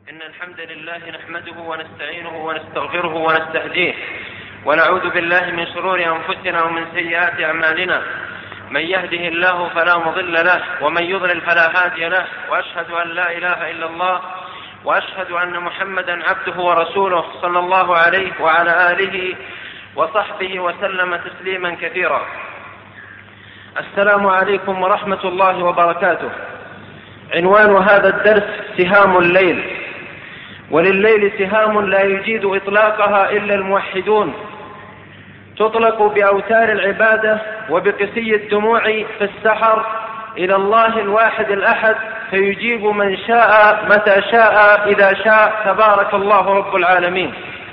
إن الحمد لله نحمده ونستعينه ونستغفره ونستهديه ونعوذ بالله من شرور أنفسنا ومن سيئات أعمالنا. من يهده الله فلا مضل له ومن يضلل فلا هادي له، وأشهد أن لا إله إلا الله وأشهد أن محمدا عبده ورسوله صلى الله عليه وعلى آله وصحبه وسلم تسليما كثيرا. السلام عليكم ورحمة الله وبركاته. عنوان هذا الدرس سهام الليل، ولليل سهام لا يجيد إطلاقها إلا الموحدون، تطلق بأوتار العبادة وبقسي الدموع في السحر إلى الله الواحد الأحد، فيجيب من شاء متى شاء إذا شاء، تبارك الله رب العالمين.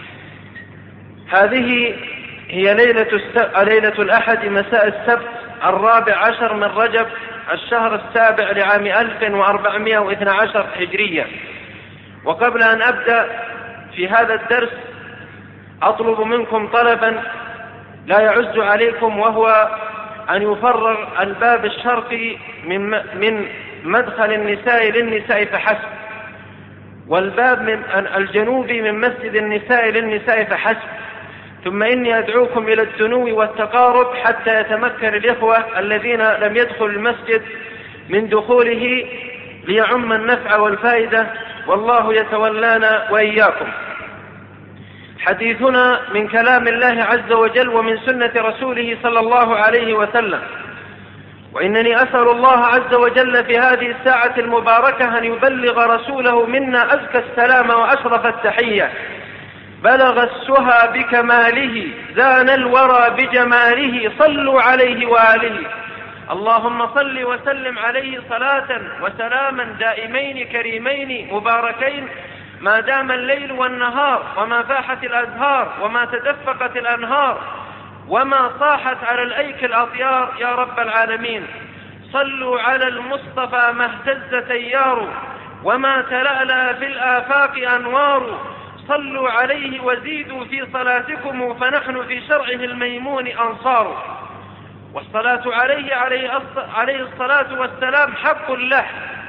هذه هي ليلة الأحد مساء السبت 14 من رجب الشهر السابع لعام 1412 هجرية. وقبل أن أبدأ في هذا الدرس أطلب منكم طلبا لا يعز عليكم، وهو أن يفرغ الباب الشرقي من مدخل النساء للنساء فحسب، والباب من الجنوبي من مسجد النساء للنساء فحسب. ثم إني أدعوكم إلى الدنو والتقارب حتى يتمكن الإخوة الذين لم يدخلوا المسجد من دخوله ليعم النفع والفائدة، والله يتولانا وإياكم. حديثنا من كلام الله عز وجل ومن سنة رسوله صلى الله عليه وسلم، وإنني أسأل الله عز وجل في هذه الساعة المباركة أن يبلغ رسوله منا أزكى السلام وأشرف التحية. بلغ السهى بكماله، زان الورى بجماله، صلوا عليه وآله. اللهم صل وسلم عليه صلاة وسلاما دائمين كريمين مباركين، ما دام الليل والنهار، وما فاحت الأزهار، وما تدفقت الأنهار، وما صاحت على الأيك الأطيار، يا رب العالمين. صلوا على المصطفى ما اهتز تيار، وما تلألأ في الآفاق أنوار. صلوا عليه وزيدوا في صلاتكم، فنحن في شرعه الميمون أنصار. والصلاة عليه الصلاة والسلام حق له،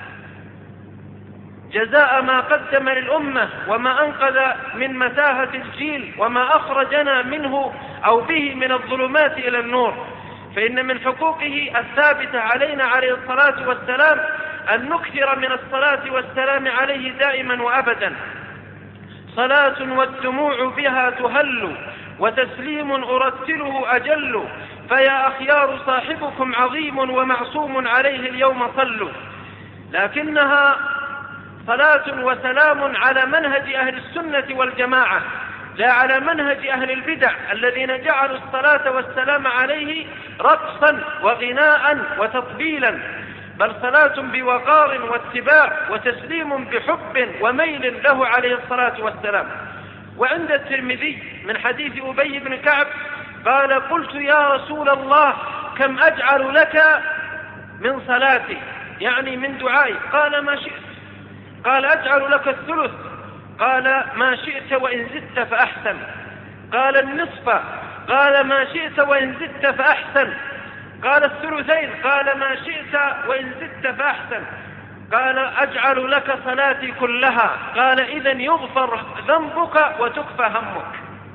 جزاء ما قدم للأمة وما أنقذ من متاهة الجيل، وما أخرجنا منه أو به من الظلمات إلى النور. فإن من حقوقه الثابتة علينا عليه الصلاة والسلام أن نكثر من الصلاة والسلام عليه دائما وأبدا. صلاة والدموع بها تهل، وتسليم أرتله أجل، فيا أخيار صاحبكم عظيم ومعصوم عليه اليوم صلوا. لكنها صلاة وسلام على منهج أهل السنة والجماعة، لا على منهج أهل البدع الذين جعلوا الصلاة والسلام عليه رقصا وغناء وتطبيلا، بل صلاة بوقار واتباع وتسليم بحب وميل له عليه الصلاة والسلام. وعند الترمذي من حديث أبي بن كعب قال: قلت يا رسول الله كم أجعل لك من صلاتي، يعني من دعائي؟ قال: ما شئت. قال: أجعل لك الثلث. قال: ما شئت وإن زدت فأحسن. قال: النصف. قال: ما شئت وإن زدت فأحسن. قال: الثلثين. قال: ما شئت وإن زدت فأحسن. قال: أجعل لك صلاتي كلها. قال: إذن يغفر ذنبك وتكفى همك.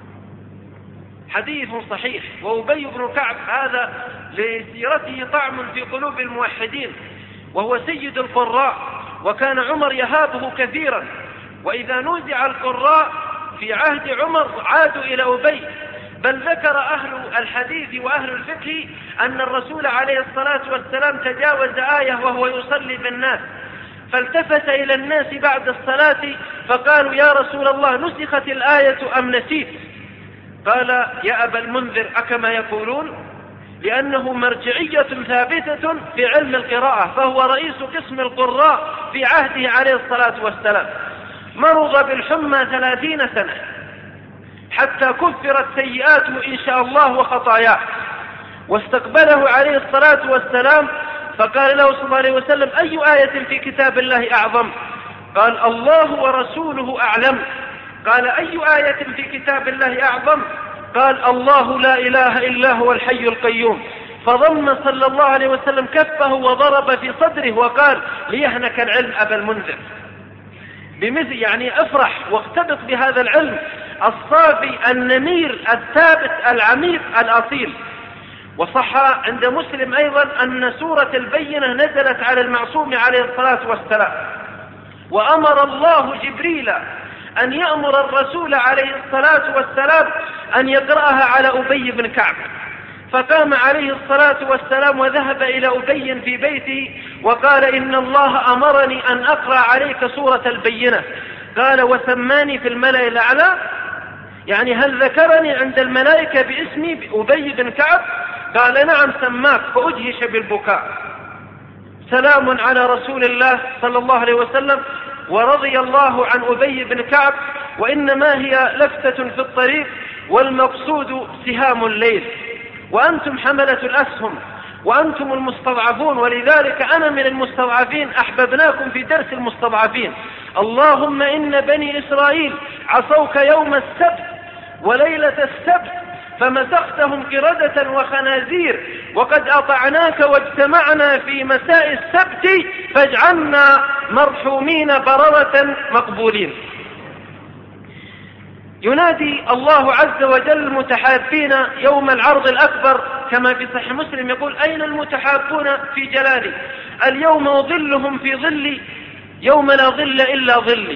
حديث صحيح. وأبي بن كعب هذا لسيرته طعم في قلوب الموحدين، وهو سيد القراء، وكان عمر يهابه كثيرا، وإذا نوزع القراء في عهد عمر عادوا إلى أبي. بل ذكر أهل الحديث وأهل الفقه أن الرسول عليه الصلاة والسلام تجاوز آية وهو يصلي بالناس، فالتفت إلى الناس بعد الصلاة فقالوا: يا رسول الله نسخت الآية أم نسيت؟ قال: يا أبا المنذر أكما يقولون؟ لأنه مرجعية ثابتة في علم القراءة، فهو رئيس قسم القراء في عهده عليه الصلاة والسلام. مرض بالحمى 30 سنة حتى كفرت سيئاته إن شاء الله وخطاياه، واستقبله عليه الصلاة والسلام فقال له صلى الله عليه وسلم: أي آية في كتاب الله أعظم؟ قال: الله ورسوله أعلم. قال: أي آية في كتاب الله أعظم؟ قال: الله لا إله إلا هو الحي القيوم. فضم صلى الله عليه وسلم كفه وضرب في صدره وقال: ليهنك العلم أبا المنذر. بمثل يعني افرح واختبط بهذا العلم الصافي النمير الثابت العميق الأصيل. وصح عند مسلم أيضا أن سورة البينة نزلت على المعصوم عليه الصلاة والسلام، وأمر الله جبريل أن يأمر الرسول عليه الصلاة والسلام أن يقرأها على أبي بن كعب، فقام عليه الصلاة والسلام وذهب إلى أبي في بيته وقال إن الله أمرني أن أقرأ عليك سورة البينة. قال وسماني في الملأ الأعلى، يعني هل ذكرني عند الملائكة باسمي أبي بن كعب؟ قال نعم سماك، فأدهش بالبكاء. سلام على رسول الله صلى الله عليه وسلم ورضي الله عن أبي بن كعب، وإنما هي لفتة في الطريق والمقصود سهام الليل، وأنتم حملة الأسهم وأنتم المستضعفون، ولذلك أنا من المستضعفين أحببناكم في درس المستضعفين. اللهم إن بني إسرائيل عصوك يوم السبت وليلة السبت فمسختهم قردة وخنازير، وقد أطعناك واجتمعنا في مساء السبت فاجعلنا مرحومين بررة مقبولين. ينادي الله عز وجل المتحابين يوم العرض الأكبر كما في صحيح مسلم يقول أين المتحابون في جلالي؟ اليوم أظلهم في ظلي يوم لا ظل إلا ظلي.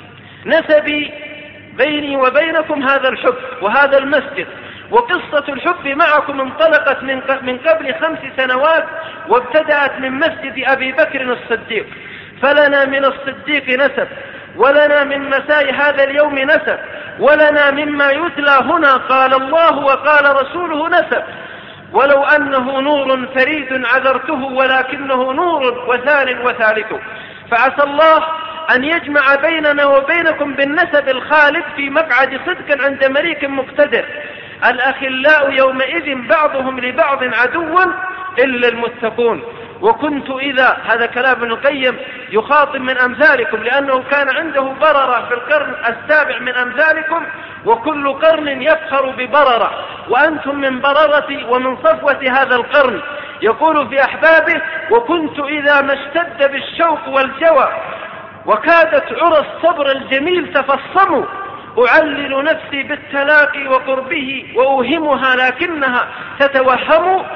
نسبي بيني وبينكم هذا الحب وهذا المسجد، وقصة الحب معكم انطلقت من قبل 5 سنوات وابتدأت من مسجد أبي بكر الصديق، فلنا من الصديق نسب، ولنا من مساء هذا اليوم نسب، ولنا مما يتلى هنا قال الله وقال رسوله نسب، ولو أنه نور فريد عذرته ولكنه نور وثان وثالث. فعسى الله أن يجمع بيننا وبينكم بالنسب الخالد في مقعد صدق عند مليك مقتدر. الأخلاء يومئذ بعضهم لبعض عدو إلا المتقون. وكنت إذا، هذا كلام ابن القيم يخاطب من أمثالكم، لأنه كان عنده بررة في القرن السابع من أمثالكم، وكل قرن يفخر ببررة، وأنتم من بررة ومن صفوة هذا القرن. يقول في أحبابه وكنت إذا ما اشتد بالشوق والجوى وكادت عرى الصبر الجميل تفصموا أعلل نفسي بالتلاقي وقربه وأوهمها لكنها تتوهم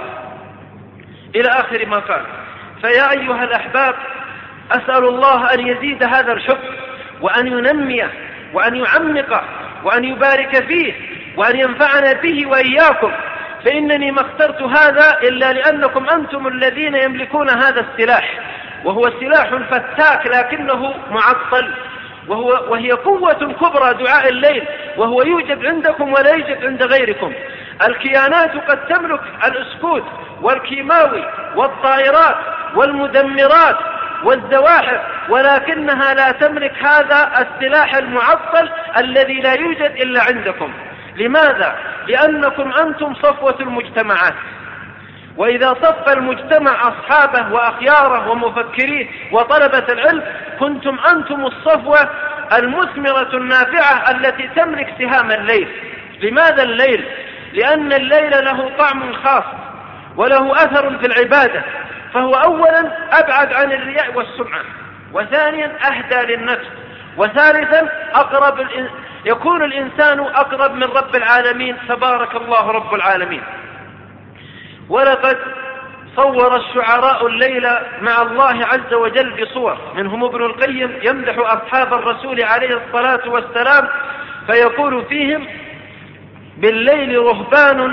إلى آخر ما قال. فيا أيها الأحباب أسأل الله أن يزيد هذا الحب وأن ينميه وأن يعمقه وأن يبارك فيه وأن ينفعنا به وإياكم، فإنني ما اخترت هذا إلا لأنكم أنتم الذين يملكون هذا السلاح، وهو سلاح فتاك لكنه معطل، وهي قوة كبرى دعاء الليل، وهو يوجد عندكم ولا يوجد عند غيركم. الكيانات قد تملك الأسكود والكيماوي والطائرات والمدمرات والزواحف، ولكنها لا تملك هذا السلاح المعطل الذي لا يوجد إلا عندكم. لماذا؟ لأنكم أنتم صفوة المجتمعات، وإذا صف المجتمع أصحابه وأخياره ومفكريه وطلبة العلم كنتم أنتم الصفوة المثمرة النافعة التي تملك سهام الليل. لماذا الليل؟ لأن الليل له طعم خاص وله أثر في العبادة، فهو أولا أبعد عن الرياء والسمعة، وثانيا أهدى للنفس، وثالثا يكون الإنسان أقرب من رب العالمين تبارك الله رب العالمين. ولقد صور الشعراء الليل مع الله عز وجل بصور، منهم ابن القيم يمدح أصحاب الرسول عليه الصلاة والسلام فيقول فيهم بالليل رهبان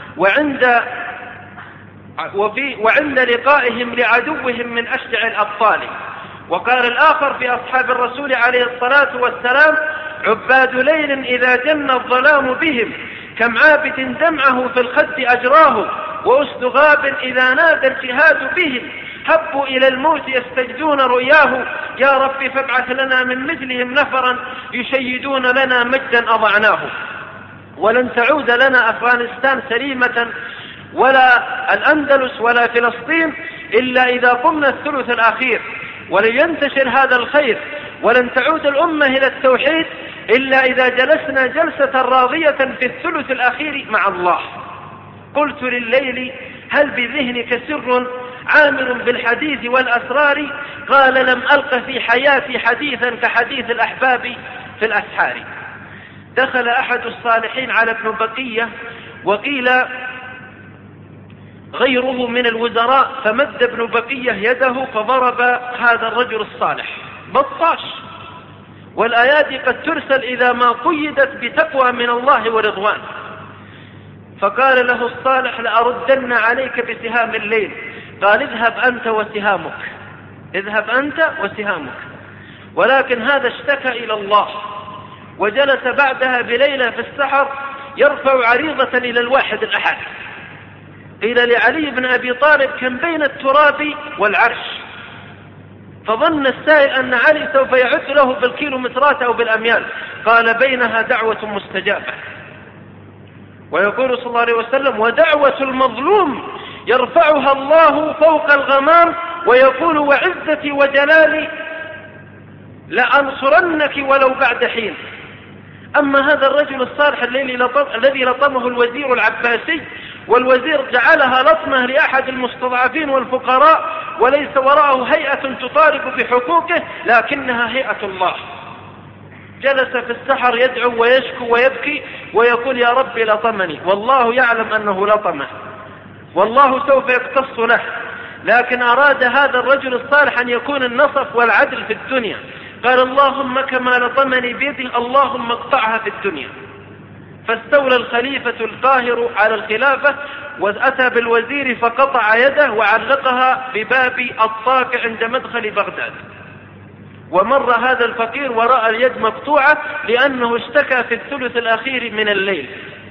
وعند لقائهم لعدوهم من أشجع الأبطال. وقال الآخر في أصحاب الرسول عليه الصلاة والسلام عباد ليل إذا جن الظلام بهم كم عابد دمعه في الخد أجراه وأسد غاب إذا نادى الجهاد بهم هبوا إلى الموت يستجدون رؤياه يا رب فابعث لنا من مثلهم نفرا يشيدون لنا مجدا أضعناه. ولن تعود لنا أفغانستان سليمة ولا الأندلس ولا فلسطين إلا إذا قمنا الثلث الأخير، ولن ينتشر هذا الخير، ولن تعود الأمة إلى التوحيد إلا إذا جلسنا جلسة راضية في الثلث الأخير مع الله. قلت لليل هل بذهنك سر عامر بالحديث والأسرار، قال لم ألق في حياتي حديثا كحديث الأحباب في الأسحار. دخل أحد الصالحين على ابن بقية وقيل غيره من الوزراء، فمد ابن بقية يده فضرب هذا الرجل الصالح بطاش، والآيات قد ترسل إذا ما قيدت بتقوى من الله ورضوان. فقال له الصالح لأردن عليك بسهام الليل. قال اذهب أنت وسهامك، اذهب أنت وسهامك. ولكن هذا اشتكى إلى الله، وجلس بعدها بليلة في السحر يرفع عريضة إلى الواحد الأحد. قيل لعلي بن أبي طالب كان بين التراب والعرش، فظن السائل أن علي سوف يعد له بالكيلومترات أو بالأميال، قال بينها دعوة مستجابة. ويقول صلى الله عليه وسلم ودعوة المظلوم يرفعها الله فوق الغمام ويقول وعزتي وجلالي لأنصرنك ولو بعد حين. أما هذا الرجل الصالح الذي لطمه الوزير العباسي، والوزير جعلها لطمه لأحد المستضعفين والفقراء، وليس وراءه هيئة تطالب بحقوقه لكنها هيئة الله، جلس في السحر يدعو ويشكو ويبكي ويقول يا رب لطمني، والله يعلم أنه لطمه والله سوف يقتص له، لكن أراد هذا الرجل الصالح أن يكون النصف والعدل في الدنيا. قال اللهم كما لطمني بيده اللهم اقطعها في الدنيا. فاستولى الخليفة القاهر على الخلافة وأتى بالوزير فقطع يده وعلقها بباب الطاق عند مدخل بغداد. ومر هذا الفقير ورأى اليد مقطوعة لأنه اشتكى في الثلث الأخير من الليل.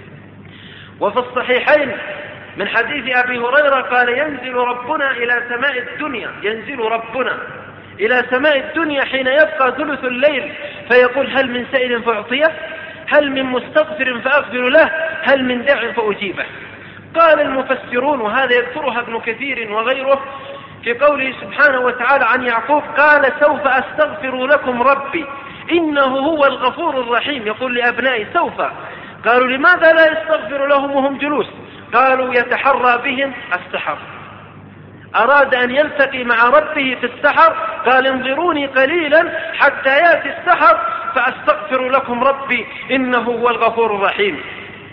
وفي الصحيحين من حديث أبي هريرة قال ينزل ربنا إلى سماء الدنيا، ينزل ربنا إلى سماء الدنيا حين يبقى ثلث الليل فيقول هل من سائل فأعطيه، هل من مستغفر فأغفر له، هل من داع فأجيبه. قال المفسرون وهذا يذكرها ابن كثير وغيره في قوله سبحانه وتعالى عن يعقوب قال سوف أستغفر لكم ربي إنه هو الغفور الرحيم، يقول لأبنائي سوف. قالوا لماذا لا يستغفر لهم وهم جلوس؟ قالوا يتحرى بهم السحر، أراد أن يلتقي مع ربه في السحر، قال انظروني قليلا حتى يأتي السحر فأستغفر لكم ربي إنه هو الغفور الرحيم.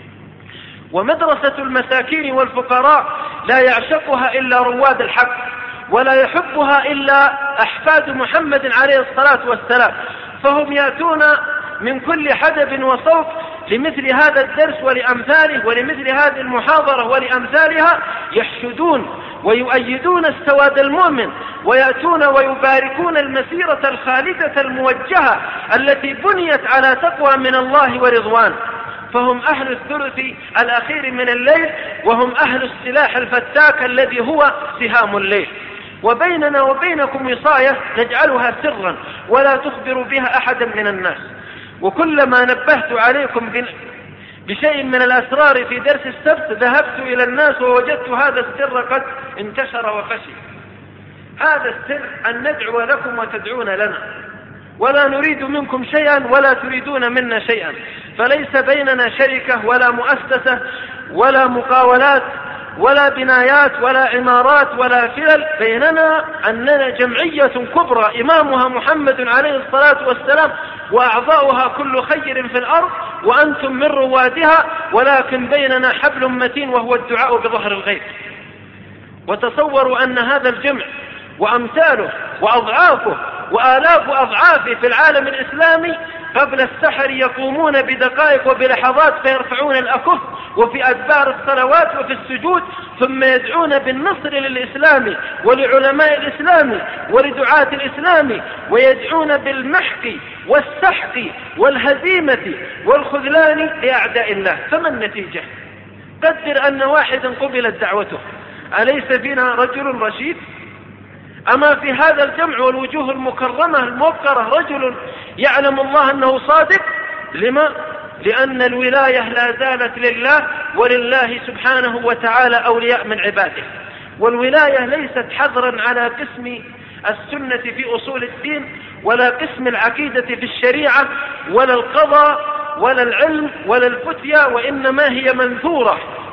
ومدرسة المساكين والفقراء لا يعشقها إلا رواد الحق، ولا يحبها إلا أحفاد محمد عليه الصلاة والسلام، فهم يأتون من كل حدب وصوت لمثل هذا الدرس ولأمثاله، ولمثل هذه المحاضرة ولأمثالها، يحشدون ويؤيدون السواد المؤمن، ويأتون ويباركون المسيرة الخالدة الموجهة التي بنيت على تقوى من الله ورضوان. فهم أهل الثلث الأخير من الليل، وهم أهل السلاح الفتاك الذي هو سهام الليل. وبيننا وبينكم وصاية نجعلها سرا ولا تخبر بها أحدا من الناس. وكلما نبهت عليكم بشيء من الأسرار في درس السبت ذهبت إلى الناس ووجدت هذا السر قد انتشر وفشي. هذا السر أن ندعو لكم وتدعون لنا، ولا نريد منكم شيئا ولا تريدون منا شيئا، فليس بيننا شركة ولا مؤسسة ولا مقاولات ولا بنايات ولا عمارات ولا فلل، بيننا أننا جمعية كبرى إمامها محمد عليه الصلاة والسلام، وأعضاؤها كل خير في الأرض، وأنتم من روادها، ولكن بيننا حبل متين وهو الدعاء بظهر الغيب. وتصوروا أن هذا الجمع وأمثاله وأضعافه وآلاف أضعافه في العالم الإسلامي قبل السحر يقومون بدقائق وبلحظات فيرفعون الأكف وفي أدبار الصلوات وفي السجود، ثم يدعون بالنصر للإسلام ولعلماء الإسلام ولدعاة الإسلام، ويدعون بالمحق والسحق والهزيمة والخذلان لأعداء الله. فما النتيجة؟ قدر أن واحدا قبلت دعوته، أليس فينا رجل رشيد؟ أما في هذا الجمع والوجوه المكرمة الموقرة رجل يعلم الله أنه صادق؟ لما؟ لأن الولاية لا زالت لله، ولله سبحانه وتعالى أولياء من عباده. والولاية ليست حظرا على قسم السنة في أصول الدين، ولا قسم العقيدة في الشريعة، ولا القضاء، ولا العلم، ولا الفتية، وإنما هي منثورة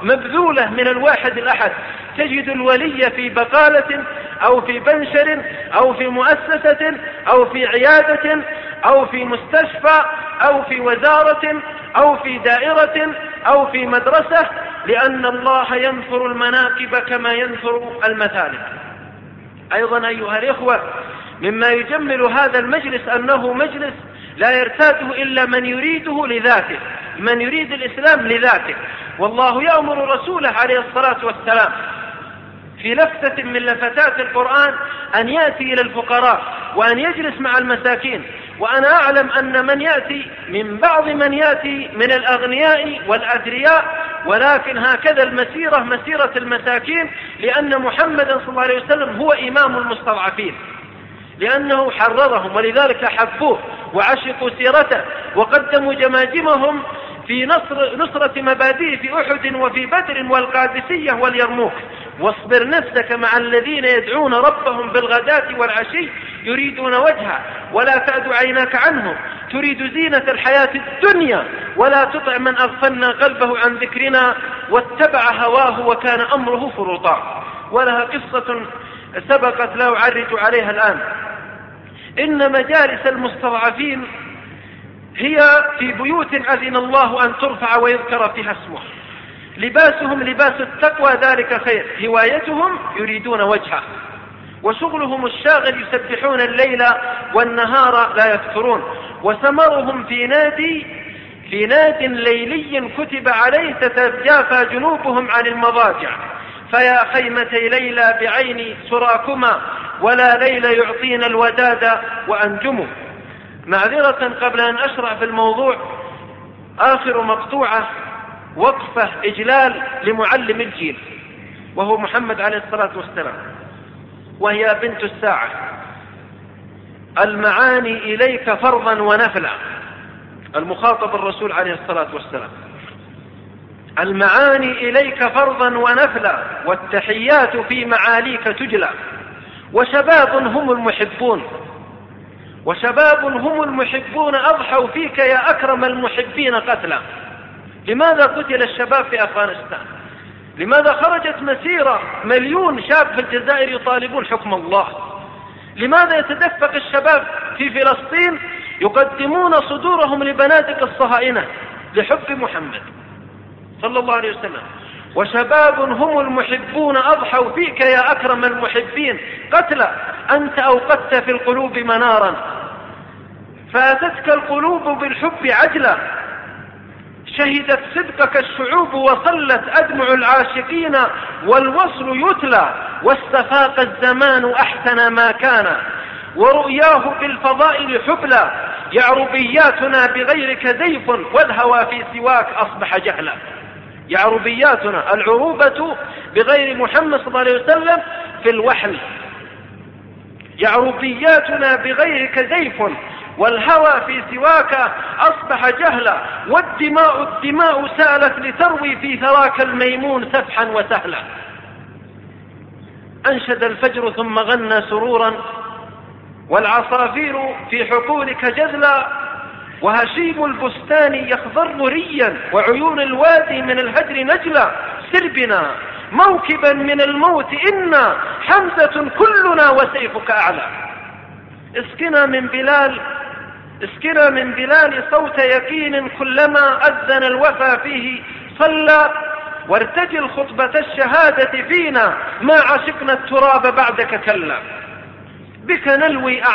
مبذولة من الواحد الأحد. تجد الولي في بقالة أو في بنشر أو في مؤسسة أو في عيادة أو في مستشفى أو في وزارة أو في دائرة أو في مدرسة، لأن الله ينثر المناكب كما ينثر المثالب. أيضا أيها الإخوة، مما يجمل هذا المجلس أنه مجلس لا يرتاده إلا من يريده لذاته، من يريد الإسلام لذاته. والله يأمر رسوله عليه الصلاة والسلام في لفتة من لفتات القرآن أن يأتي إلى الفقراء وأن يجلس مع المساكين. وأنا أعلم أن من يأتي من بعض من يأتي من الأغنياء والأثرياء، ولكن هكذا المسيرة مسيرة المساكين، لأن محمد صلى الله عليه وسلم هو إمام المستضعفين، لأنه حررهم ولذلك حبوه وعشقوا سيرته وقدموا جماجمهم في نصرة مبادئه في أحد وفي بدر والقادسية واليرموك. واصبر نفسك مع الذين يدعون ربهم بالغداة والعشي يريدون وجهه ولا تعد عيناك عنهم تريد زينة الحياة الدنيا ولا تطع من أغفلنا قلبه عن ذكرنا واتبع هواه وكان أمره فرطا. ولها قصة سبقت لا أعرج عليها الآن. إن مجالس المستضعفين هي في بيوت أذن الله أن ترفع ويذكر فيها اسمه، لباسهم لباس التقوى ذلك خير، هوايتهم يريدون وجهه، وشغلهم الشاغل يسبحون الليل والنهار لا يفترون، وثمرهم في ناد ليلي كتب عليه تتجافى جنوبهم عن المضاجع، فيا خيمتي ليلى بعين سراكما ولا ليل يعطينا الوداد وأنجمه. معذرة قبل أن أشرع في الموضوع، آخر مقطوعة وقفة إجلال لمعلم الجيل وهو محمد عليه الصلاة والسلام، وهي بنت الساعة. المعاني إليك فرضا ونفلا، المخاطب الرسول عليه الصلاة والسلام. المعاني إليك فرضا ونفلا والتحيات في معاليك تجلى، وشباب هم المحبون أضحوا فيك يا أكرم المحبين قتلا. لماذا قتل الشباب في أفغانستان؟ لماذا خرجت مسيرة 1,000,000 شاب في الجزائر يطالبون حكم الله؟ لماذا يتدفق الشباب في فلسطين يقدمون صدورهم لبنادق الصهاينة لحب محمد صلى الله عليه وسلم؟ وشباب هم المحبون أضحوا فيك يا أكرم المحبين قتلا. أنت أوقدت في القلوب منارا فأتتك القلوب بالحب عجلا، شهدت صدقك الشعوب وصلت أدمع العاشقين والوصل يتلى، واستفاق الزمان أحسن ما كان ورؤياه بالفضائل حبلى، يعربياتنا بغيرك زيف والهوى في سواك أصبح جهلا. يعربياتنا العروبة بغير محمد صلى الله عليه وسلم في الوحل، يعربياتنا بغيرك زيف والهوى في سواك أصبح جهلا، الدماء سالت لتروي في ثراك الميمون سفحا وسهلا. أنشد الفجر ثم غنى سرورا والعصافير في حقولك جذلا، وهشيم البستان يخضر ريا وعيون الوادي من الهجر نجلا. سر بنا موكبا من الموت إنا حمزة كلنا وسيفك أعلى. اسكنا من بلال صوت يقين كلما أذن الوفا فيه صلى، وارتجل خطبة الشهادة فينا ما عشقنا التراب بعدك كلا. بك نلوي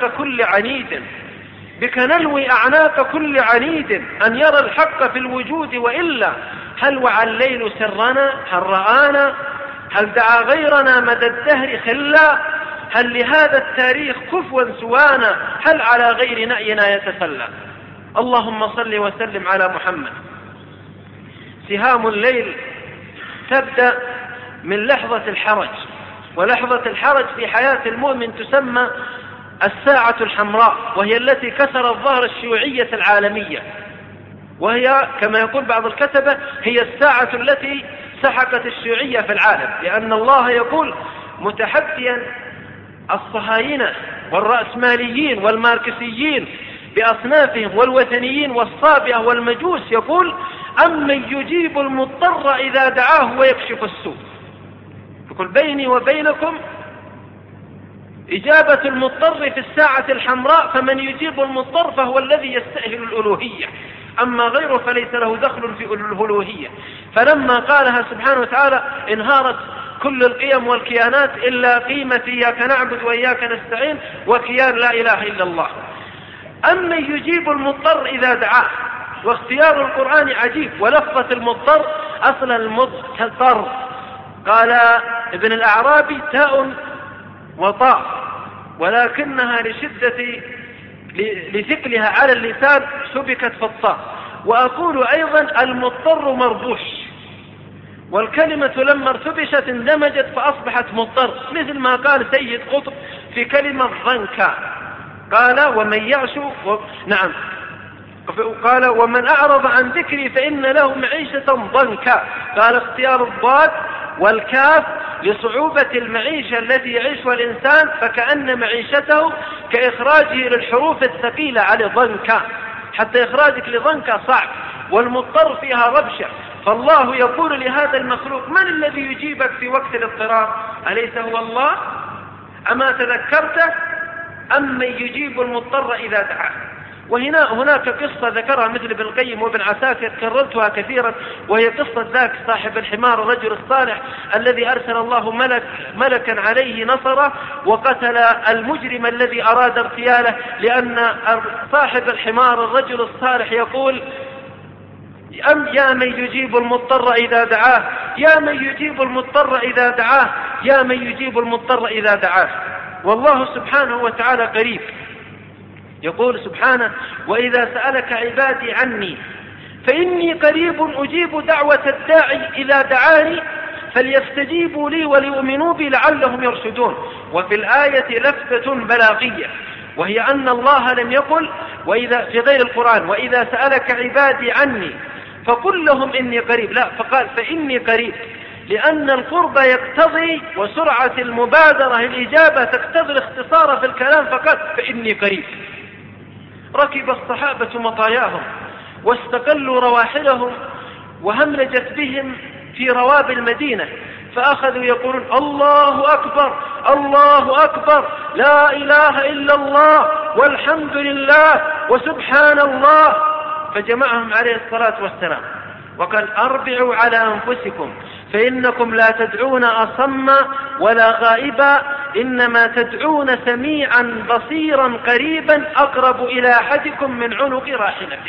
أعناق كل عنيد أن يرى الحق في الوجود، وإلا هل وعى الليل سرنا؟ هل رآنا؟ هل دعا غيرنا مدى الدهر خلا؟ هل لهذا التاريخ كفوا سوانا؟ هل على غير نأينا يتسلى؟ اللهم صل وسلم على محمد. سهام الليل تبدأ من لحظة الحرج، ولحظة الحرج في حياة المؤمن تسمى الساعة الحمراء، وهي التي كسرت ظهر الشيوعية العالمية، وهي كما يقول بعض الكتبة هي الساعة التي سحقت الشيوعية في العالم، لأن الله يقول متحديا الصهاينة والرأسماليين والماركسيين بأصنافهم والوثنيين والصابئة والمجوس، يقول أمن يجيب المضطر إذا دعاه ويكشف السوء. يقول بيني وبينكم إجابة المضطر في الساعة الحمراء، فمن يجيب المضطر فهو الذي يستأهل الألوهية، أما غيره فليس له دخل في الألوهية. فلما قالها سبحانه وتعالى انهارت كل القيم والكيانات إلا قيمة إياك نعبد وإياك نستعين وكيان لا إله إلا الله. أما يجيب المضطر إذا دعاه، واختيار القرآن عجيب، ولفظة المضطر أصلا المضطر، قال ابن الأعرابي تاء وطاء، ولكنها لثقلها على اللسان شبكت في الطاء. وأقول أيضا المضطر مربوش، والكلمة لما ارتبشت اندمجت فأصبحت مضطر، مثل ما قال سيد قطب في كلمة ضنكا، قال ومن يعش نعم، قال ومن أعرض عن ذكري فإن له معيشة ضنكا. قال اختيار الضاد والكاف لصعوبة المعيشة التي يعيشها الإنسان، فكأن معيشته كإخراجه للحروف الثقيلة على ضنكا، حتى إخراجك لضنكا صعب، والمضطر فيها ربشة. فالله يقول لهذا المخلوق من الذي يجيبك في وقت الاضطرار؟ أليس هو الله؟ أما تذكرته؟ أمن يجيب المضطر إذا دعاه. وهناك قصة ذكرها مثل ابن القيم وابن عساكر كررتها كثيرا، وهي قصة ذاك صاحب الحمار الرجل الصالح الذي أرسل الله ملكا عليه نصره وقتل المجرم الذي أراد اغتياله، لأن صاحب الحمار الرجل الصالح يقول يا من يجيب المضطر إذا دعاه، يا من يجيب المضطر إذا دعاه، يا من يجيب المضطر إذا دعاه. والله سبحانه وتعالى قريب، يقول سبحانه وإذا سألك عبادي عني فإني قريب أجيب دعوة الداعي إذا دعاني فليستجيبوا لي وليؤمنوا بي لعلهم يرشدون. وفي الآية لفتة بلاغية، وهي أن الله لم يقل وإذا في غير القرآن وإذا سألك عبادي عني فقل لهم إني قريب، لا، فقال فإني قريب، لأن القرب يقتضي وسرعة المبادرة الإجابة تقتضي الاختصار في الكلام، فقال فإني قريب. ركب الصحابة مطاياهم واستقلوا رواحلهم وهملجت بهم في رواب المدينة، فأخذوا يقولون الله أكبر الله أكبر لا إله إلا الله والحمد لله وسبحان الله. فجمعهم عليه الصلاة والسلام وقال أربعوا على أنفسكم فإنكم لا تدعون أصم ولا غائبا، إنما تدعون سميعا بصيرا قريبا أقرب إلى أحدكم من عنق راحلته.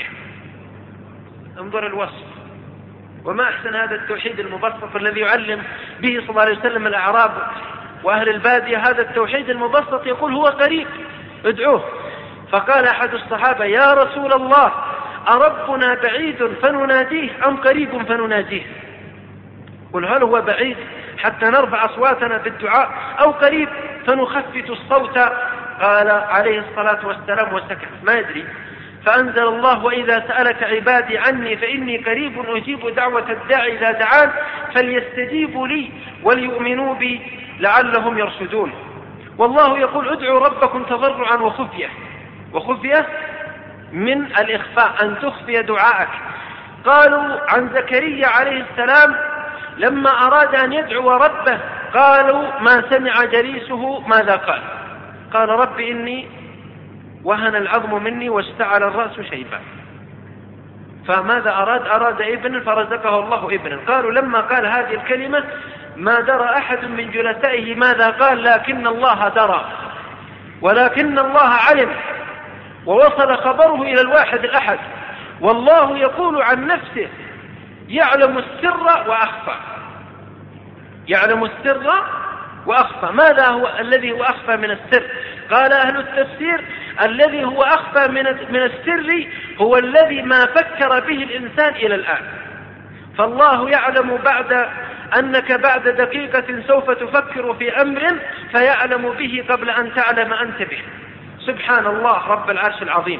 انظر الوصف، وما أحسن هذا التوحيد المبسط الذي يعلم به صلى الله عليه وسلم الأعراب وأهل البادية. هذا التوحيد المبسط يقول هو قريب ادعوه. فقال أحد الصحابة يا رسول الله أربنا بعيد فنناديه أم قريب فنناديه؟ قل هل هو بعيد حتى نرفع أصواتنا بالدعاء أو قريب فنخفت الصوت؟ قال عليه الصلاة والسلام وسكت ما يدري. فأنزل الله وإذا سألك عبادي عني فإني قريب أجيب دعوة الداعي إذا دعان فليستجيبوا لي وليؤمنوا بي لعلهم يرشدون. والله يقول ادعوا ربكم تضرعا وخفية من الإخفاء، أن تخفي دعاءك. قالوا عن زكريا عليه السلام لما أراد أن يدعو ربه قالوا ما سمع جليسه ماذا قال؟ قال رب إني وهن العظم مني واشتعل الرأس شيبا. فماذا أراد ابن فرزقه الله ابنا. قالوا لما قال هذه الكلمة ما درى أحد من جلسائه ماذا قال، لكن الله درى ولكن الله علم ووصل خبره إلى الواحد الأحد. والله يقول عن نفسه يعلم السر وأخفى، يعلم السر وأخفى. ماذا هو الذي هو أخفى من السر؟ قال أهل التفسير الذي هو أخفى من السر هو الذي ما فكر به الإنسان إلى الآن. فالله يعلم أنك بعد دقيقة سوف تفكر في أمر فيعلم به قبل أن تعلم أنت به. سبحان الله رب العرش العظيم.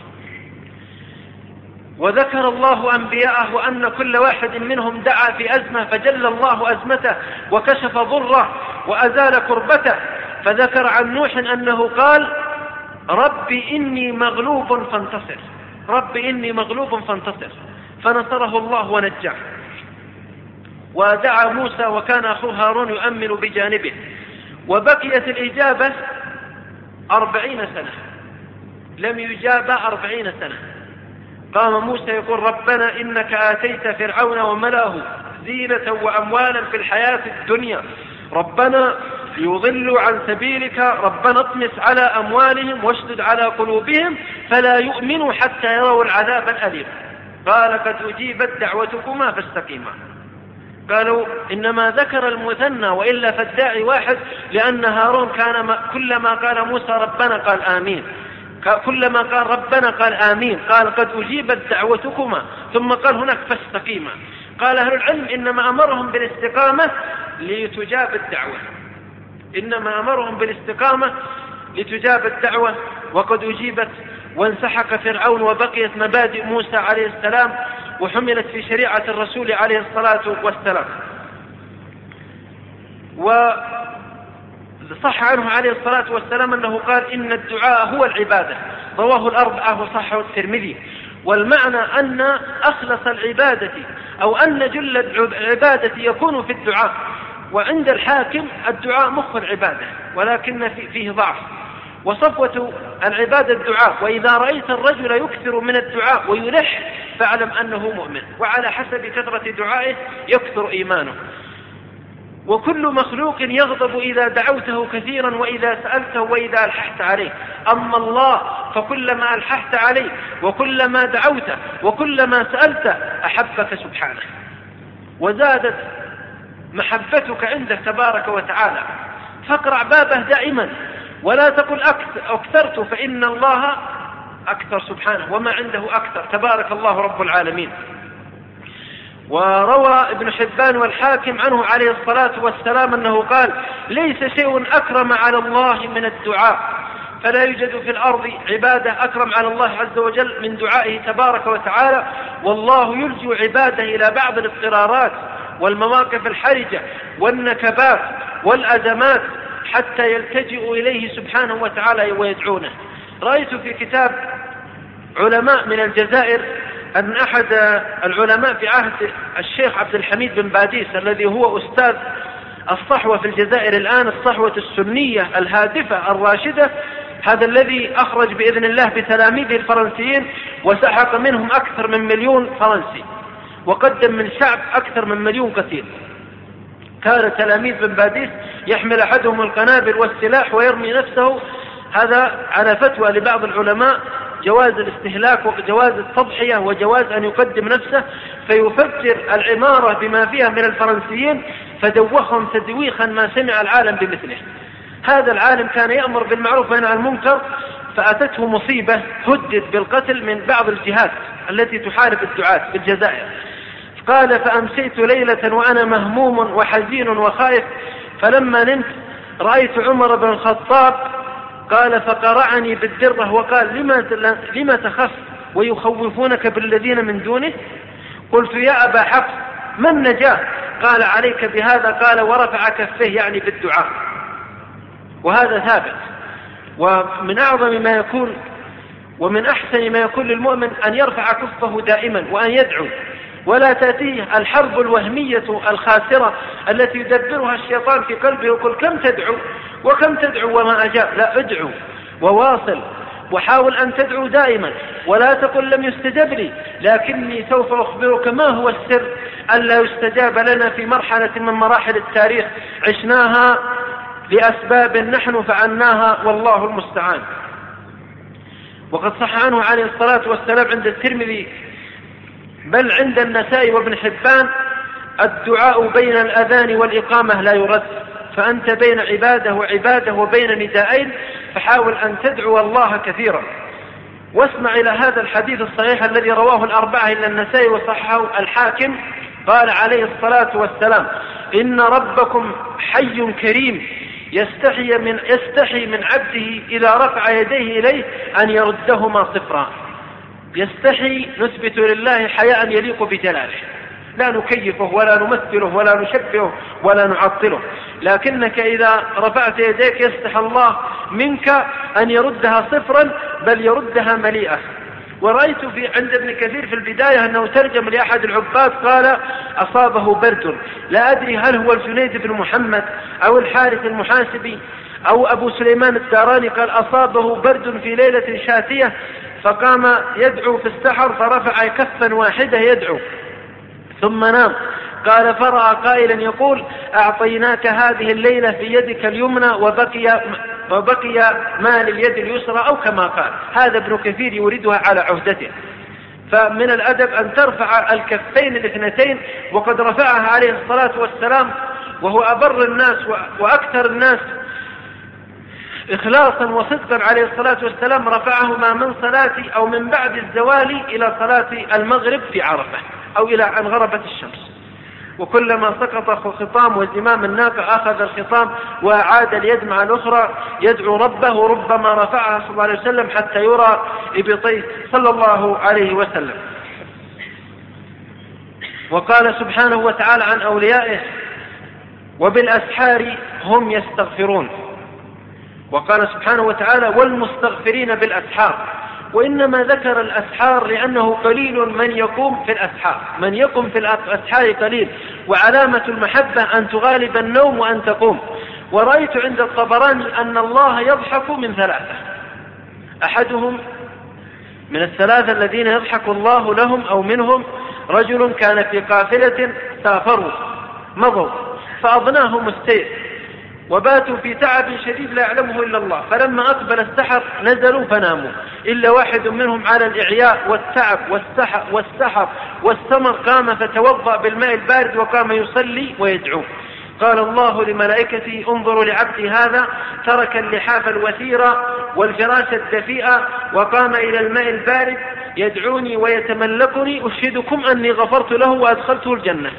وذكر الله أنبياءه وأن كل واحد منهم دعا في أزمة فجل الله أزمته وكشف ضره وأزال كربته. فذكر عن نوح أنه قال رب إني مغلوب فانتصر، رب إني مغلوب فانتصر. فنصره الله ونجاه. ودعا موسى وكان أخوه هارون يؤمن بجانبه، وبقيت الإجابة 40 سنة، لم يجاب 40 سنة. قام موسى يقول ربنا إنك آتيت فرعون وملأه زينة وأموالا في الحياة الدنيا، ربنا ليضلوا عن سبيلك، ربنا اطمس على أموالهم واشدد على قلوبهم فلا يؤمنوا حتى يروا العذاب الأليم. قال قد أجيبت دعوتكما فاستقيما. قالوا إنما ذكر المثنى وإلا فالداعي واحد، لأن هارون كان كلما قال موسى ربنا قال آمين، كلما قال ربنا قال آمين، قال قد أجيبت دعوتكما، ثم قال هناك فاستقيما. قال أهل العلم إنما أمرهم بالاستقامة لتجاب الدعوة، إنما أمرهم بالاستقامة لتجاب الدعوة، وقد أجيبت. وانسحق فرعون وبقيت مبادئ موسى عليه السلام وحملت في شريعة الرسول عليه الصلاة والسلام. وصح عنه عليه الصلاة والسلام أنه قال إن الدعاء هو العبادة، رواه الأربعة وصححه الترمذي. والمعنى أن أخلص العبادة أو أن جل العبادة يكون في الدعاء. وعند الحاكم الدعاء مخ العبادة ولكن فيه ضعف، وصفوة العبادة الدعاء. وإذا رأيت الرجل يكثر من الدعاء ويلح فاعلم أنه مؤمن، وعلى حسب كثرة دعائه يكثر إيمانه. وكل مخلوق يغضب إذا دعوته كثيرا وإذا سألته وإذا ألححت عليه. أما الله فكلما ألححت عليه وكلما دعوته وكلما سألته أحبك سبحانه، وزادت محبتك عنده تبارك وتعالى. فاقرع بابه دائما ولا تقل أكثرت، فإن الله أكثر سبحانه وما عنده أكثر، تبارك الله رب العالمين. وروى ابن حبان والحاكم عنه عليه الصلاة والسلام أنه قال ليس شيء أكرم على الله من الدعاء، فلا يوجد في الأرض عبادة أكرم على الله عز وجل من دعائه تبارك وتعالى. والله يلجو عباده إلى بعض الاضطرارات والمواقف الحرجة والنكبات والأزمات حتى يلتجئوا إليه سبحانه وتعالى ويدعونه. رأيت في كتاب علماء من الجزائر أن أحد العلماء في عهد الشيخ عبد الحميد بن باديس الذي هو أستاذ الصحوة في الجزائر الآن، الصحوة السنية الهادفة الراشدة، هذا الذي أخرج بإذن الله بتلاميذه الفرنسيين وسحق منهم أكثر من 1,000,000 فرنسي، وقدم من شعب أكثر من 1,000,000 قتيل. كان تلاميذ بن باديس يحمل أحدهم القنابل والسلاح ويرمي نفسه. هذا على فتوى لبعض العلماء جواز الاستهلاك وجواز التضحية وجواز أن يقدم نفسه، فيفجر العمارة بما فيها من الفرنسيين فدوخهم تدويخا ما سمع العالم بمثله. هذا العالم كان يأمر بالمعروف وينهى عن المنكر، فأتته مصيبة هدد بالقتل من بعض الجهات التي تحارب الدعاة في الجزائر. قال فأمسيت ليلة وأنا مهموم وحزين وخائف، فلما نمت رأيت عمر بن الخطاب قال فقرعني بالدرة وقال لما تخف ويخوفونك بالذين من دونه؟ قلت يا أبا حفص ما النجاة؟ قال عليك بهذا، قال ورفع كفيه يعني بالدعاء. وهذا ثابت. ومن أعظم ما يكون ومن أحسن ما يكون للمؤمن أن يرفع كفه دائما وأن يدعو، ولا تأتيه الحرب الوهمية الخاسرة التي يدبرها الشيطان في قلبه يقول كم تدعو وكم تدعو وما أجاب. لا، ادعو وواصل وحاول أن تدعو دائما، ولا تقل لم يستجب لي، لكني سوف أخبرك ما هو السر ألا يستجاب لنا في مرحلة من مراحل التاريخ عشناها لأسباب نحن فعلناها والله المستعان. وقد صح عنه عليه الصلاة والسلام عند الترمذي بل عند النسائي وابن حبان الدعاء بين الأذان والإقامة لا يرد، فأنت بين عبادة وعبادة وبين ندائين، فحاول أن تدعو الله كثيرا. واسمع إلى هذا الحديث الصحيح الذي رواه الأربعة إلا النسائي وصححه الحاكم. قال عليه الصلاة والسلام إن ربكم حي كريم يستحي من عبده إذا رفع يديه إليه أن يردهما صفرا. يستحي نثبت لله حياء يليق بجلاله، لا نكيفه ولا نمثله ولا نشبهه ولا نعطله، لكنك إذا رفعت يديك يستحي الله منك أن يردها صفرا بل يردها مليئة. ورأيت عند ابن كثير في البداية أنه ترجم لأحد العباد قال أصابه برد، لا أدري هل هو الجنيد بن محمد أو الحارث المحاسبي أو أبو سليمان الداراني، قال أصابه برد في ليلة شاتية فقام يدعو في السحر فرفع كفا واحدة يدعو ثم نام. قال فرأى قائلا يقول أعطيناك هذه الليلة في يدك اليمنى وبقي ما لليد اليسرى أو كما قال. هذا ابن كثير يوردها على عهدته. فمن الأدب أن ترفع الكفين الاثنتين، وقد رفعها عليه الصلاة والسلام وهو أبر الناس وأكثر الناس إخلاصا وصدقا عليه الصلاة والسلام، رفعهما من صلاة أو من بعد الزوال إلى صلاة المغرب في عرفة أو إلى أن غربت الشمس. وكلما سقط خطام وزمام الناقة أخذ الخطام وأعاد اليد مع الأخرى يدعو ربه، وربما رفعها صلى الله عليه وسلم حتى يرى إبطيه صلى الله عليه وسلم. وقال سبحانه وتعالى عن أوليائه وبالأسحار هم يستغفرون. وقال سبحانه وتعالى والمستغفرين بالأسحار، وإنما ذكر الأسحار لأنه قليل من يقوم في الأسحار، من يقوم في الأسحار قليل، وعلامة المحبة أن تغالب النوم وأن تقوم. ورأيت عند الطبراني أن الله يضحك من ثلاثة، أحدهم من الثلاثة الذين يضحك الله لهم أو منهم رجل كان في قافلة سافروا مضوا فأضناهم السير وباتوا في تعب شديد لا يعلمه إلا الله، فلما أقبل السحر نزلوا فناموا إلا واحد منهم على الإعياء والتعب والسحر والسمر قام فتوضأ بالماء البارد وقام يصلي ويدعو. قال الله لملائكته انظروا لعبدي هذا ترك اللحاف الوثيرة والفراش الدفيئة وقام إلى الماء البارد يدعوني ويتملكني، أشهدكم أني غفرت له وأدخلته الجنة.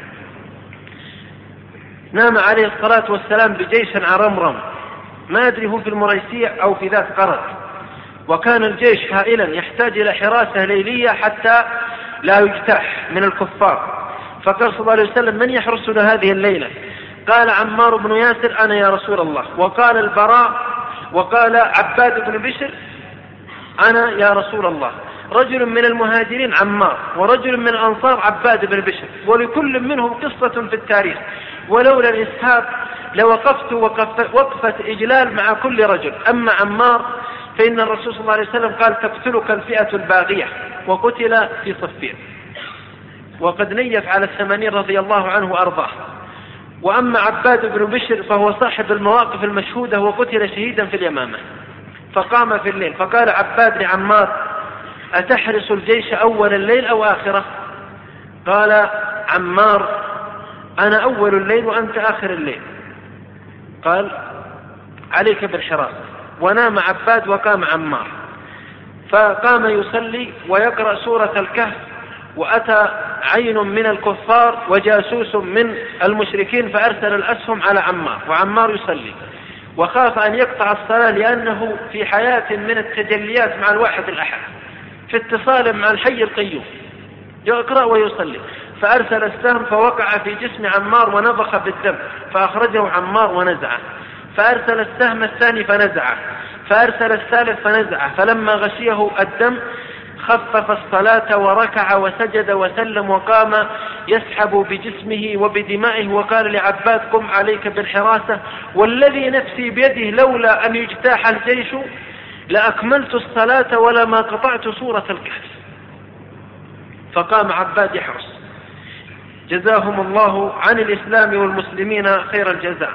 نام عليه الصلاة والسلام بجيش عرمرم، ما أدري هو في المريسيع أو في ذات قرد، وكان الجيش هائلا يحتاج إلى حراسة ليلية حتى لا يجتاح من الكفار. فقال صلى الله عليه وسلم من يحرسنا هذه الليلة؟ قال عمار بن ياسر أنا يا رسول الله، وقال البراء وقال عباد بن بشر أنا يا رسول الله. رجل من المهاجرين عمار ورجل من الأنصار عباد بن بشر، ولكل منهم قصة في التاريخ، ولولا الإسهاب لوقفت وقفة إجلال مع كل رجل. أما عمار فإن الرسول صلى الله عليه وسلم قال تقتلك الفئة الباغية، وقتل في صفين، وقد نيف على 80 رضي الله عنه وأرضاه. وأما عباد بن بشر فهو صاحب المواقف المشهودة وقتل شهيدا في اليمامة. فقام في الليل فقال عباد لعمار أتحرس الجيش أول الليل أو آخره؟ قال عمار أنا أول الليل وأنت آخر الليل. قال عليك بالحراسة. ونام عباد وقام عمار، فقام يصلي ويقرأ سورة الكهف، وأتى عين من الكفار وجاسوس من المشركين فأرسل الأسهم على عمار، وعمار يصلي وخاف أن يقطع الصلاة لأنه في حياة من التجليات مع الواحد الأحد في اتصال مع الحي القيوم يقرأ ويصلي، فأرسل السهم فوقع في جسم عمار ونضخ بالدم فأخرجه عمار ونزعه، فأرسل السهم الثاني فنزعه، فأرسل الثالث فنزعه، فلما غشيه الدم خفف الصلاة وركع وسجد وسلم وقام يسحب بجسمه وبدمائه، وقال لعباد قم عليك بالحراسة والذي نفسي بيده لولا أن يجتاح الجيش لأكملت الصلاة ولما قطعت سورة الكهف. فقام عباد يحرس. جزاهم الله عن الإسلام والمسلمين خير الجزاء.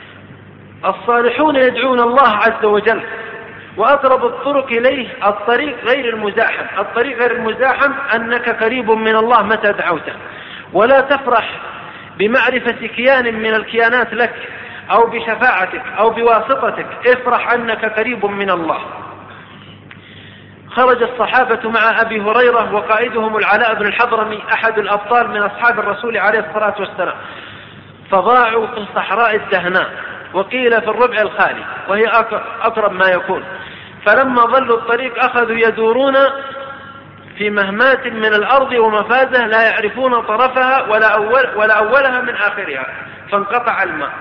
الصالحون يدعون الله عز وجل، وأقرب الطرق إليه الطريق غير المزاحم. الطريق غير المزاحم أنك قريب من الله متى دعوته، ولا تفرح بمعرفة كيان من الكيانات لك أو بشفاعتك أو بواسطتك، افرح أنك قريب من الله. خرج الصحابة مع أبي هريرة وقائدهم العلاء بن الحضرمي أحد الأبطال من أصحاب الرسول عليه الصلاة والسلام، فضاعوا في الصحراء الدهناء، وقيل في الربع الخالي وهي أقرب ما يكون. فلما ضلوا الطريق أخذوا يدورون في مهمات من الأرض ومفازة لا يعرفون طرفها ولا أولها من آخرها، فانقطع الماء.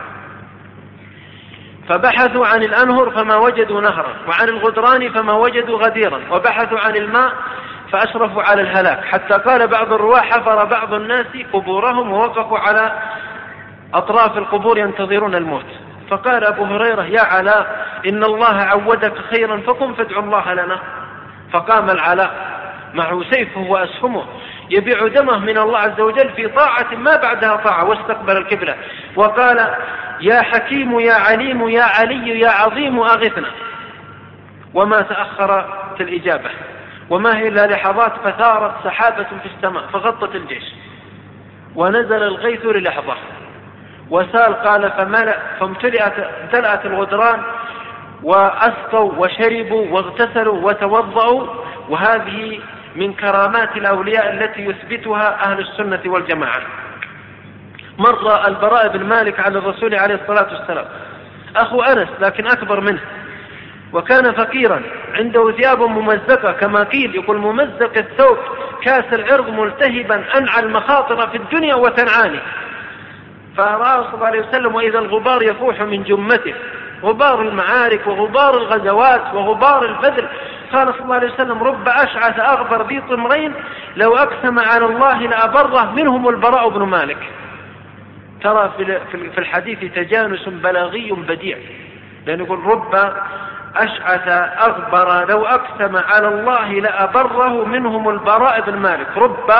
فبحثوا عن الأنهر فما وجدوا نهرا، وعن الغدران فما وجدوا غديرا، وبحثوا عن الماء فأشرفوا على الهلاك، حتى قال بعض الرواة حفر بعض الناس قبورهم ووقفوا على أطراف القبور ينتظرون الموت. فقال أبو هريرة: يا علاء إن الله عودك خيرا فقم فادعو الله لنا. فقام العلاء معه سيفه وأسهمه يبيع دمه من الله عز وجل في طاعة ما بعدها طاعة، واستقبل القبلة وقال: يا حكيم يا عليم يا علي يا عظيم أغثنا. وما تأخرت الإجابة، وما هي إلا لحظات، فثارت سحابة في السماء فغطت الجيش، ونزل الغيث للحظة وسال. قال: فامتلأت الغدران وأسقوا وشربوا واغتسلوا وتوضأوا. وهذه من كرامات الأولياء التي يثبتها أهل السنة والجماعة. مر البراء بن مالك على الرسول عليه الصلاة والسلام، أخو أنس لكن أكبر منه، وكان فقيرا، عنده ثياب ممزقة كما قيل، يقول ممزق الثوب كاس العرض ملتهبا أنعى المخاطر في الدنيا وتنعاني. فرأى صلى الله عليه وسلم وإذا الغبار يفوح من جمته، غبار المعارك وغبار الغزوات وغبار البذل. قال صلى الله عليه وسلم: رب أشعث أغبر ذي طمرين لو أقسم على الله لأبره، منهم البراء بن مالك. ترى في الحديث تجانس بلاغي بديع، لأنه يقول رب أشعث أغبر لو أقسم على الله لأبره، منهم البراء بن مالك. رب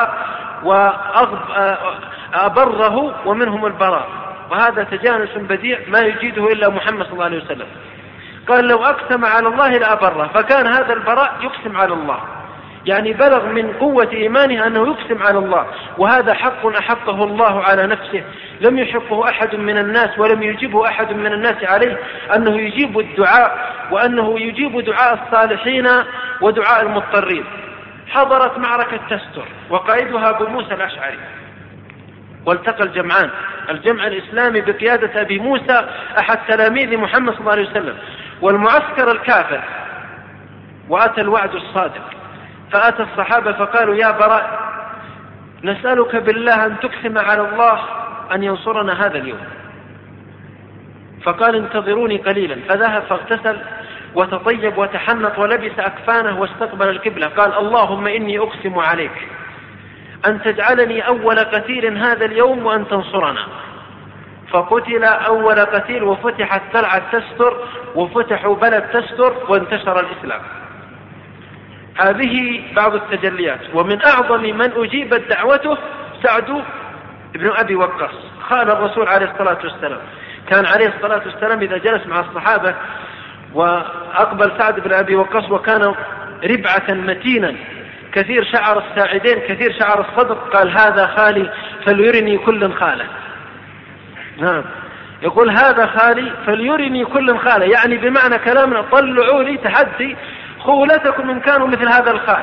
وأبره ومنهم البراء، وهذا تجانس بديع ما يجيده إلا محمد صلى الله عليه وسلم. قال: لو أقسم على الله لأبره، فكان هذا البراء يقسم على الله، يعني بلغ من قوة إيمانه أنه يقسم على الله، وهذا حق أحقه الله على نفسه، لم يحقه أحد من الناس ولم يجيبه أحد من الناس عليه، أنه يجيب الدعاء، وأنه يجيب دعاء الصالحين ودعاء المضطرين. حضرت معركة تستر وقائدها أبو موسى الأشعري، والتقى الجمعان، الجمع الإسلامي بقيادة أبي موسى أحد تلاميذ محمد صلى الله عليه وسلم، والمعسكر الكافر، وأتى الوعد الصادق. فأتى الصحابة فقالوا: يا براء نسألك بالله أن تقسم على الله أن ينصرنا هذا اليوم. فقال: انتظروني قليلا. فذهب فاغتسل وتطيب وتحنط ولبس أكفانه واستقبل القبلة. قال: اللهم إني أقسم عليك أن تجعلني أول قتيل هذا اليوم وأن تنصرنا. فقتل أول قتيل، وفتحت قلعة تستر، وفتحوا بلد تستر، وانتشر الإسلام. هذه بعض التجليات. ومن أعظم من أجيبت دعوته سعد بن أبي وقاص، خال الرسول عليه الصلاة والسلام. كان عليه الصلاة والسلام إذا جلس مع الصحابة وأقبل سعد بن أبي وقاص، وكان ربعة متينا كثير شعر الساعدين كثير شعر الصدر، قال: هذا خالي فليرني كل خاله. نعم، يقول: هذا خالي فليرني كل خاله، يعني بمعنى كلامنا طلعوا لي تحدي خولتكم إن كانوا مثل هذا الخال.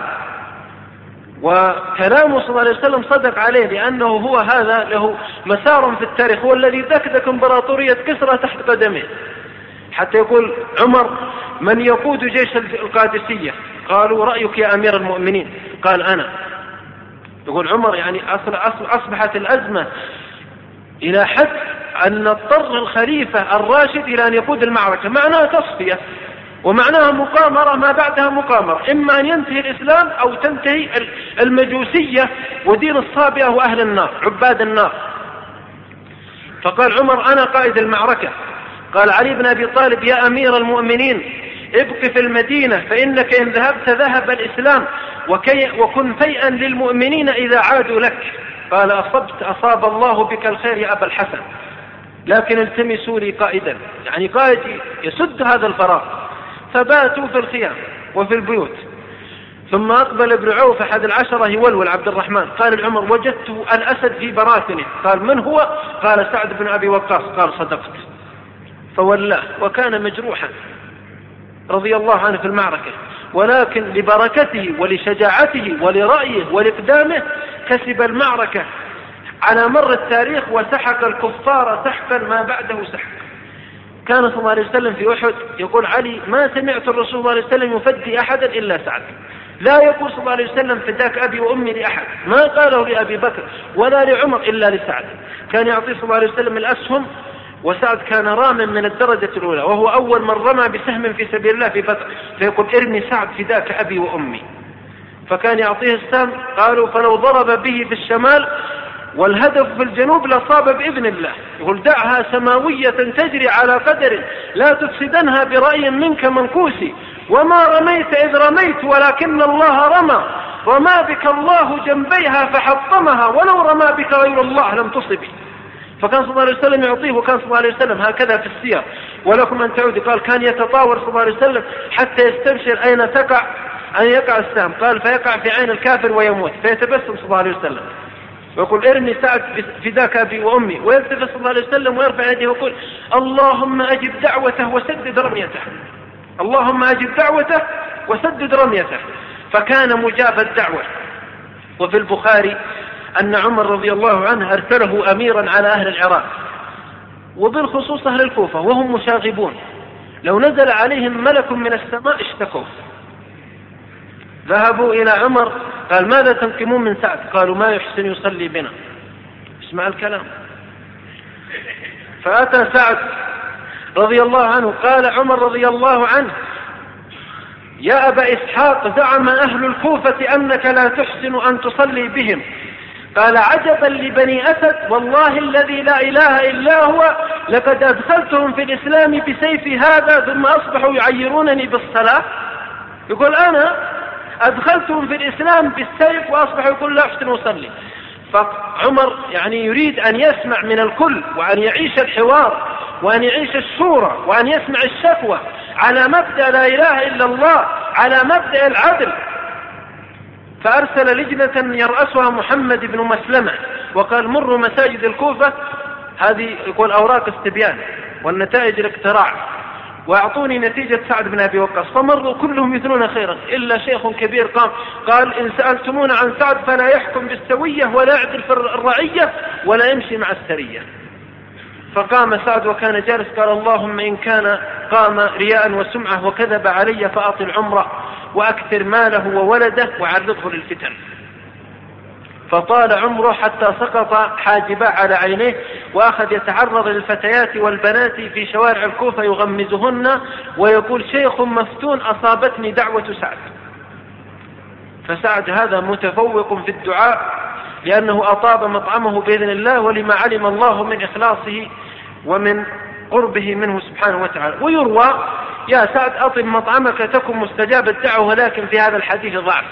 وكلامه صلى الله عليه وسلم صدق عليه، لأنه هو هذا له مسار في التاريخ، هو الذي دكدك امبراطورية كسرى تحت قدمه. حتى يقول عمر: من يقود جيش القادسية؟ قالوا: رأيك يا أمير المؤمنين. قال: أنا. يقول عمر: يعني أصبحت الأزمة إلى حد أن اضطر الخليفة الراشد إلى أن يقود المعركة، معناها تصفية، ومعناها مقامرة ما بعدها مقامرة، إما أن ينتهي الإسلام أو تنتهي المجوسية ودين الصابئة وأهل النار عباد النار. فقال عمر: أنا قائد المعركة. قال علي بن أبي طالب: يا أمير المؤمنين ابق في المدينة، فإنك إن ذهبت ذهب الإسلام، وكن فيئا للمؤمنين إذا عادوا لك. قال: أصاب الله بك الخير يا أبا الحسن، لكن التمسوا لي قائدا، يعني قائد يسد هذا الفراغ. فباتوا في الخيام وفي البيوت. ثم أقبل ابن عوف أحد العشرة يولول عبد الرحمن، قال العمر: وجدته الأسد في براثنه. قال: من هو؟ قال: سعد بن أبي وقاص. قال: صدقت. فولاه، وكان مجروحا رضي الله عنه في المعركة، ولكن لبركته ولشجاعته ولرأيه ولإقدامه كسب المعركة على مر التاريخ، وسحق الكفار سحقا ما بعده سحق. كان صلى الله عليه وسلم في أحد يقول علي: ما سمعت الرسول صلى الله عليه وسلم يفدي أحدا إلا سعد. لا يقول صلى الله عليه وسلم فداك أبي وأمي لأحد، ما قاله لأبي بكر ولا لعمر إلا لسعد. كان يعطي صلى الله عليه وسلم الأسهم، وسعد كان راما من الدرجة الأولى، وهو أول من رمى بسهم في سبيل الله في بدر، فيقول: ارمي سعد فداك أبي وأمي. فكان يعطيه السهم. قالوا فلو ضرب به في الشمال والهدف في الجنوب لصاب بإذن الله. يقول دعها سماوية تجري على قدر لا تفسدنها برأي منك منكوسي، وما رميت إذ رميت ولكن الله رمى بك الله جنبيها فحطمها، ولو رمى بك غير الله لم تصبي. فكان صلى الله عليه وسلم يعطيه، وكان صلى الله عليه وسلم هكذا في السير. ولكم أن تعودي، قال كان يتطاول صلى الله عليه وسلم حتى يستبشر أن يقع السهم، قال فيقع في عين الكافر ويموت، فيتبسم صلى الله عليه وسلم ويقول ارمي سعد فداك أبي وأمي، ويلتفت صلى الله عليه وسلم ويرفع يده ويقول اللهم أجب دعوته وسدد رميته، اللهم أجب دعوته وسدد رميته. فكان مجاب الدعوة. وفي البخاري أن عمر رضي الله عنه أرسله أميرا على أهل العراق، وبالخصوص أهل الكوفة وهم مشاغبون، لو نزل عليهم ملك من السماء اشتكوا. ذهبوا إلى عمر، قال ماذا تنقمون من سعد؟ قالوا ما يحسن يصلي بنا. اسمع الكلام. فأتى سعد رضي الله عنه، قال عمر رضي الله عنه يا أبا إسحاق زعم أهل الكوفة أنك لا تحسن أن تصلي بهم. قال عجبا لبني أسد، والله الذي لا إله إلا هو لقد أدخلتهم في الإسلام بسيف هذا ثم أصبحوا يعيرونني بالصلاة. يقول أنا أدخلتهم في الإسلام بالسيف وأصبحوا يقول لا أحسن أصلي. فعمر يعني يريد أن يسمع من الكل، وأن يعيش الحوار، وأن يعيش الشورى، وأن يسمع الشكوى على مبدأ لا إله إلا الله، على مبدأ العدل. فأرسل لجنة يرأسها محمد بن مسلمة وقال مروا مساجد الكوفة، هذه يقول أوراق استبيان والنتائج الاقتراع، وأعطوني نتيجة سعد بن أبي وقاص. فمروا كلهم يثنون خيرا إلا شيخ كبير قال إن سألتمون عن سعد فلا يحكم بالسوية ولا يعدل في الرعية ولا يمشي مع السرية. فقام سعد وكان جالس قال اللهم إن كان قام رياء وسمعة وكذب علي فأطل عمره وأكثر ماله وولده وعرضه للفتن. فطال عمره حتى سقط حاجبا على عينيه، وأخذ يتعرض للفتيات والبنات في شوارع الكوفة يغمزهن ويقول شيخ مفتون أصابتني دعوة سعد. فسعد هذا متفوق في الدعاء لأنه أطاب مطعمه بإذن الله، ولما علم الله من إخلاصه ومن قربه منه سبحانه وتعالى. ويروى يا سعد أطب مطعمك تكن مستجاب الدعوة، ولكن في هذا الحديث ضعف.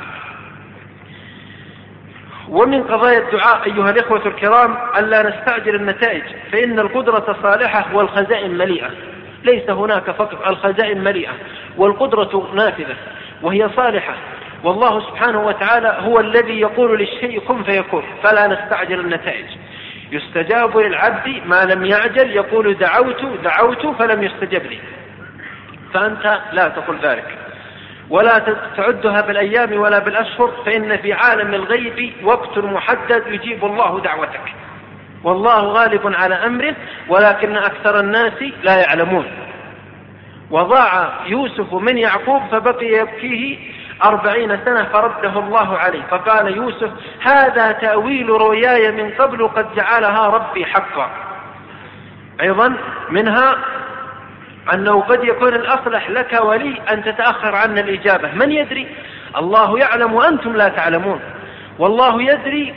ومن قضايا الدعاء أيها الإخوة الكرام ألا نستعجل النتائج، فإن القدرة صالحة والخزائن مليئة. ليس هناك فقط الخزائن مليئة والقدرة نافذة وهي صالحة، والله سبحانه وتعالى هو الذي يقول للشيء كن فيكون. فلا نستعجل النتائج. يستجاب للعبد ما لم يعجل، يقول دعوت فلم يستجب لي، فأنت لا تقول ذلك ولا تعدها بالأيام ولا بالأشهر، فإن في عالم الغيب وقت محدد يجيب الله دعوتك، والله غالب على أمره ولكن أكثر الناس لا يعلمون. وضاع يوسف من يعقوب فبقي يبكيه 40 سنة فرده الله عليه، فقال يوسف هذا تأويل رؤياي من قبل قد جعلها ربي حقا. أيضا منها أنه قد يكون الأصلح لك ولي أن تتأخر عنا الإجابة، من يدري؟ الله يعلم وأنتم لا تعلمون، والله يدري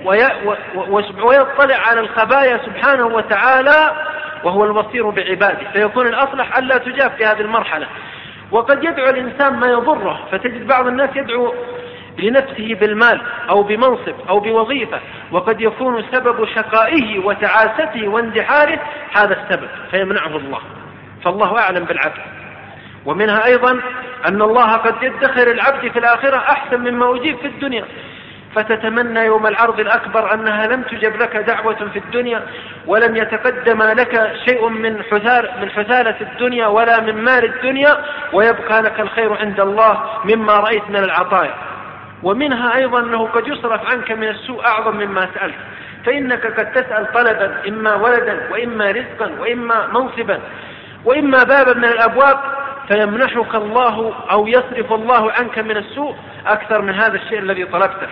ويطلع على الخبايا سبحانه وتعالى وهو البصير بعباده، فيكون الأصلح ألا تجاب في هذه المرحلة. وقد يدعو الإنسان ما يضره، فتجد بعض الناس يدعو لنفسه بالمال أو بمنصب أو بوظيفة، وقد يكون سبب شقائه وتعاسته واندحاره هذا السبب فيمنعه الله، فالله أعلم بالعبد. ومنها أيضا أن الله قد يدخر العبد في الآخرة أحسن مما أجيب في الدنيا، فتتمنى يوم العرض الأكبر أنها لم تجب لك دعوة في الدنيا، ولم يتقدم لك شيء من حثالة الدنيا ولا من مال الدنيا، ويبقى لك الخير عند الله مما رأيت من العطايا. ومنها أيضا أنه قد يصرف عنك من السوء أعظم مما سألت، فإنك قد تسأل طلبا إما ولدا وإما رزقا وإما منصبا وإما بابا من الأبواب، فيمنحك الله أو يصرف الله عنك من السوء أكثر من هذا الشيء الذي طلبته.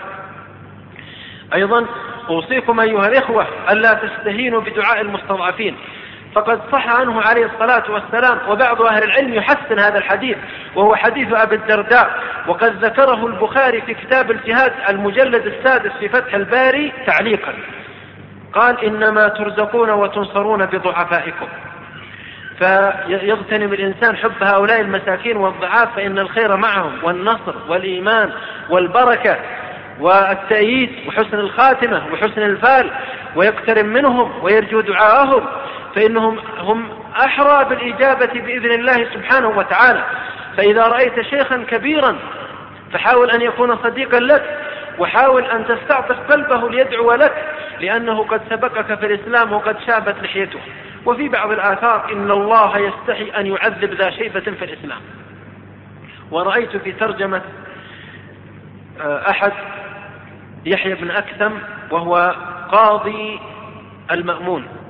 أيضا أوصيكم أيها الإخوة ألا تستهينوا بدعاء المستضعفين، فقد صح عنه عليه الصلاة والسلام، وبعض أهل العلم يحسن هذا الحديث، وهو حديث أبي الدرداء، وقد ذكره البخاري في كتاب الجهاد المجلد 6 في فتح الباري تعليقا، قال: إنما ترزقون وتنصرون بضعفائكم. فيغتنم الإنسان حب هؤلاء المساكين والضعاف، فإن الخير معهم، والنصر والإيمان والبركة والتأييد وحسن الخاتمة وحسن الفال، ويقترب منهم ويرجو دعاءهم، فإنهم هم أحرى بالإجابة بإذن الله سبحانه وتعالى. فإذا رأيت شيخا كبيرا فحاول أن يكون صديقا لك، وحاول أن تستعطف قلبه ليدعو لك، لأنه قد سبقك في الإسلام وقد شابت لحيته. وفي بعض الآثار: إن الله يستحي أن يعذب ذا شيبة في الإسلام. ورأيت في ترجمة أحد يحيى بن أكثم، وهو قاضي المأمون،